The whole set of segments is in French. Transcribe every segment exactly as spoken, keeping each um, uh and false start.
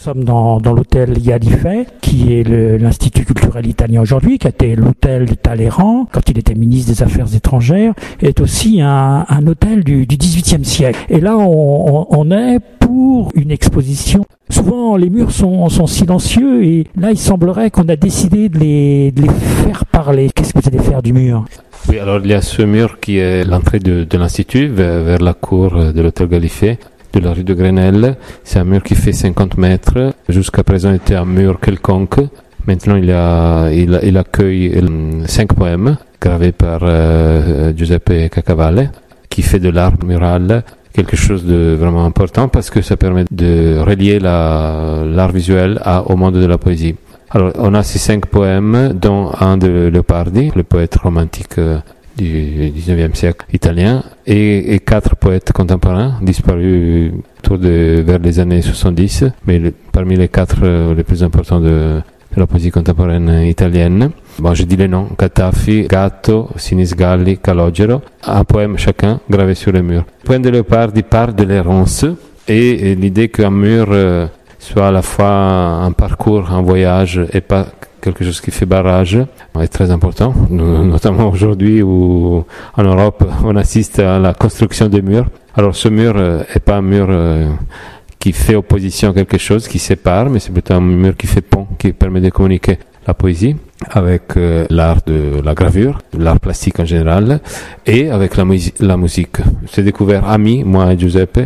sommes dans, dans l'hôtel Ialifet, qui est le, l'Institut culturel italien aujourd'hui, qui a été l'hôtel de Talleyrand quand il était ministre des Affaires étrangères, est aussi un, un hôtel du, du dix-huitième siècle. Et là, on, on, on est pour une exposition. Souvent, les murs sont, sont silencieux et là, il semblerait qu'on a décidé de les, de les faire parler. Qu'est-ce que vous allez faire du mur ? Oui, alors il y a ce mur qui est l'entrée de, de l'Institut vers, vers la cour de l'hôtel Ialifet, de la rue de Grenelle. C'est un mur qui fait cinquante mètres. Jusqu'à présent, il était un mur quelconque. Maintenant, il, a, il, il accueille cinq poèmes gravés par euh, Giuseppe Cacavalle, qui fait de l'art mural quelque chose de vraiment important parce que ça permet de relier la, l'art visuel à, au monde de la poésie. Alors, on a ces cinq poèmes, dont un de Leopardi, le poète romantique euh, du dix-neuvième siècle italien, et, et quatre poètes contemporains disparus autour de vers les années soixante-dix, mais le, parmi les quatre euh, les plus importants de, de la poésie contemporaine italienne. Bon, je dis les noms: Cataffi, Gatto, Sinisgalli, Calogero, un poème chacun gravé sur le mur. Le poème de Leopardi parle de l'errance et, et l'idée qu'un mur euh, soit à la fois un parcours, un voyage et pas quelque chose qui fait barrage est très important, notamment aujourd'hui où en Europe on assiste à la construction des murs. Alors ce mur n'est pas un mur qui fait opposition à quelque chose, qui sépare, mais c'est plutôt un mur qui fait pont, qui permet de communiquer la poésie avec euh, l'art de la gravure, l'art plastique en général, et avec la, mu- la musique. J'ai découvert, amis, moi et Giuseppe,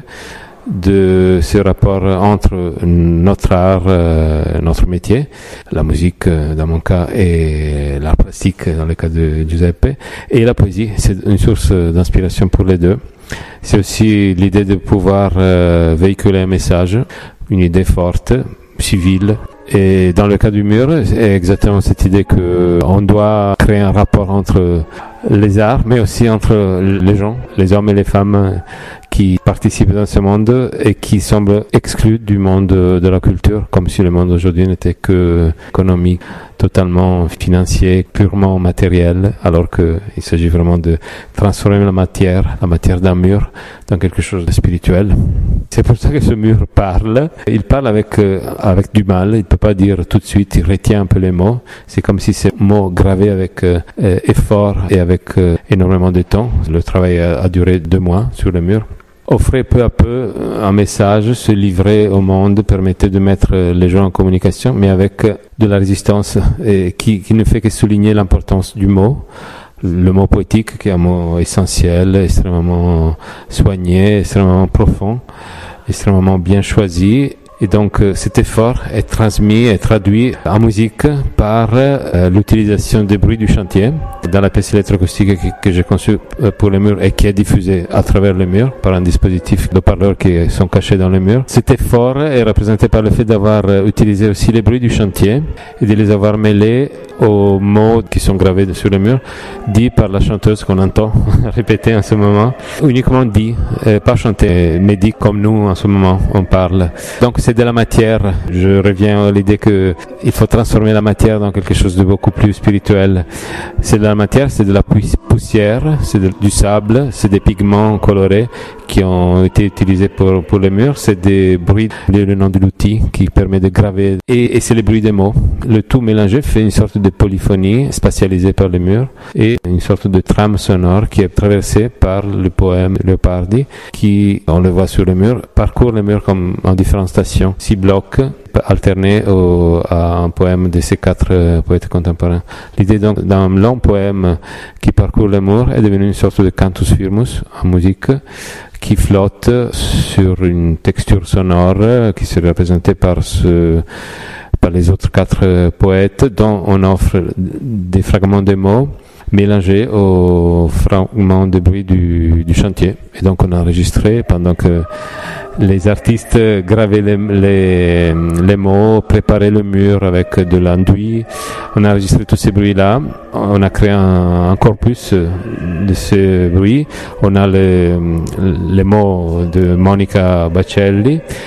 de ce rapport entre notre art, euh, notre métier, la musique euh, dans mon cas et l'art plastique dans le cas de Giuseppe, et la poésie. C'est une source d'inspiration pour les deux. C'est aussi l'idée de pouvoir euh, véhiculer un message, une idée forte, civile. Et dans le cas du mur, c'est exactement cette idée que on doit créer un rapport entre les arts, mais aussi entre les gens, les hommes et les femmes qui participent dans ce monde et qui semblent exclus du monde de la culture, comme si le monde aujourd'hui n'était que économique, totalement financier, purement matériel, alors qu'il s'agit vraiment de transformer la matière, la matière d'un mur, dans quelque chose de spirituel. C'est pour ça que ce mur parle. Il parle avec, euh, avec du mal, il ne peut pas dire tout de suite, il retient un peu les mots. C'est comme si ces mots gravés avec euh, effort et avec euh, énormément de temps. Le travail a, a duré deux mois sur le mur. Offrir peu à peu un message, se livrer au monde, permettait de mettre les gens en communication, mais avec de la résistance et qui, qui ne fait que souligner l'importance du mot. Le mot poétique, qui est un mot essentiel, extrêmement soigné, extrêmement profond, extrêmement bien choisi. Et donc cet effort est transmis et traduit en musique par euh, l'utilisation des bruits du chantier dans la pièce électroacoustique que, que j'ai conçue pour le mur et qui est diffusée à travers le mur par un dispositif de parleurs qui sont cachés dans le mur. Cet effort est représenté par le fait d'avoir utilisé aussi les bruits du chantier et de les avoir mêlés aux mots qui sont gravés sur le mur, dits par la chanteuse qu'on entend répéter en ce moment, uniquement dit, euh, pas chanté, mais dit comme nous en ce moment on parle. Donc c'est de la matière. Je reviens à l'idée que il faut transformer la matière dans quelque chose de beaucoup plus spirituel. C'est de la matière, c'est de la poussière, c'est de, du sable, c'est des pigments colorés qui ont été utilisés pour, pour les murs, c'est des bruits, le nom de l'outil qui permet de graver, et, et c'est les bruits des mots. Le tout mélangé fait une sorte de polyphonie spatialisée par les murs et une sorte de trame sonore qui est traversée par le poème Leopardi qui, on le voit sur le mur, parcourt le mur comme en différentes stations, six blocs alternés au, à un poème de ces quatre euh, poètes contemporains. L'idée donc d'un long poème qui parcourt le mur est devenue une sorte de cantus firmus en musique qui flotte sur une texture sonore qui serait représentée par ce par les autres quatre poètes dont on offre des fragments de mots mélangés aux fragments de bruit du, du chantier. Et donc on a enregistré pendant que les artistes gravaient les, les, les mots, préparaient le mur avec de l'enduit. On a enregistré tous ces bruits-là. On a créé un, un corpus de ces bruits. On a les, les mots de Monica Bacelli.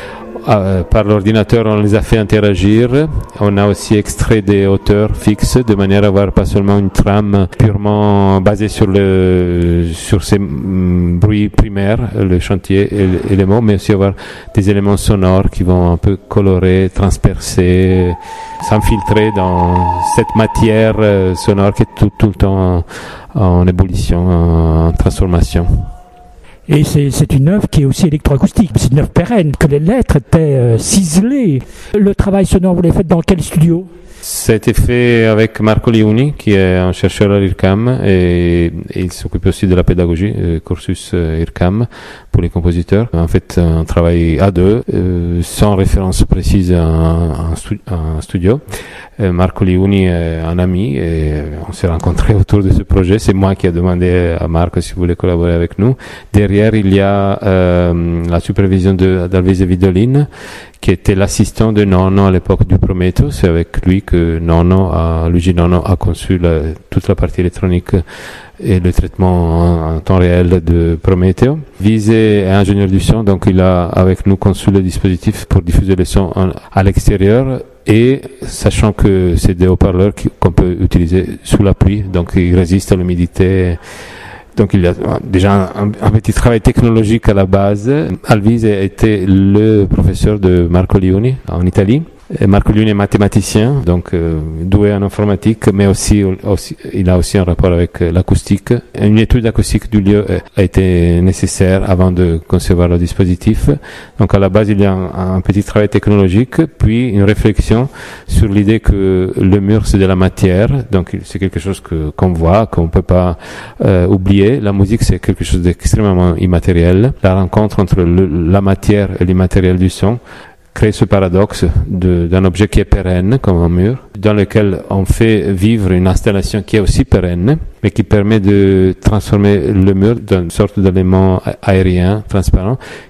euh, par l'ordinateur, on les a fait interagir. On a aussi extrait des hauteurs fixes de manière à avoir pas seulement une trame purement basée sur le sur ces mm, bruits primaires, le chantier et, et les mots, mais aussi avoir des éléments sonores qui vont un peu colorer, transpercer, s'infiltrer dans cette matière euh, sonore qui est tout, tout le temps en, en ébullition, en, en transformation. Et c'est, c'est une œuvre qui est aussi électroacoustique, c'est une œuvre pérenne, que les lettres étaient euh, ciselées. Le travail sonore, vous l'avez fait dans quel studio ? Ça a été fait avec Marco Liuni, qui est un chercheur à l'I R C A M, et, et il s'occupe aussi de la pédagogie, euh, cursus euh, I R C A M pour les compositeurs. En fait, un travail à deux, euh, sans référence précise à un, stu- un studio. Euh, Marco Liuni est un ami et on s'est rencontrés autour de ce projet. C'est moi qui ai demandé à Marco s'il voulait collaborer avec nous. Derrière, il y a euh, la supervision de d'Alvise Vidolin, qui était l'assistant de Nonno à l'époque du Prometeo. C'est avec lui que Nonno a, Luigi Nonno a conçu la, toute la partie électronique et le traitement en, en temps réel de Prometeo. Vise est ingénieur du son, donc il a avec nous conçu le dispositif pour diffuser le son en, à l'extérieur, et sachant que c'est des haut-parleurs qui, qu'on peut utiliser sous la pluie, donc ils résistent à l'humidité. Donc il y a déjà un, un petit travail technologique à la base. Alvise était le professeur de Marco Liuni en Italie. Et Marco Liuni est mathématicien, donc euh, doué en informatique, mais aussi, aussi il a aussi un rapport avec euh, l'acoustique. Une étude acoustique du lieu a été nécessaire avant de concevoir le dispositif. Donc à la base, il y a un, un petit travail technologique, puis une réflexion sur l'idée que le mur c'est de la matière, donc c'est quelque chose que qu'on voit, qu'on peut pas euh, oublier. La musique c'est quelque chose d'extrêmement immatériel. La rencontre entre le, la matière et l'immatériel du son crée ce paradoxe de, d'un objet qui est pérenne, comme un mur, dans lequel on fait vivre une installation qui est aussi pérenne, mais qui permet de transformer le mur dans une sorte d'élément aérien, transparent,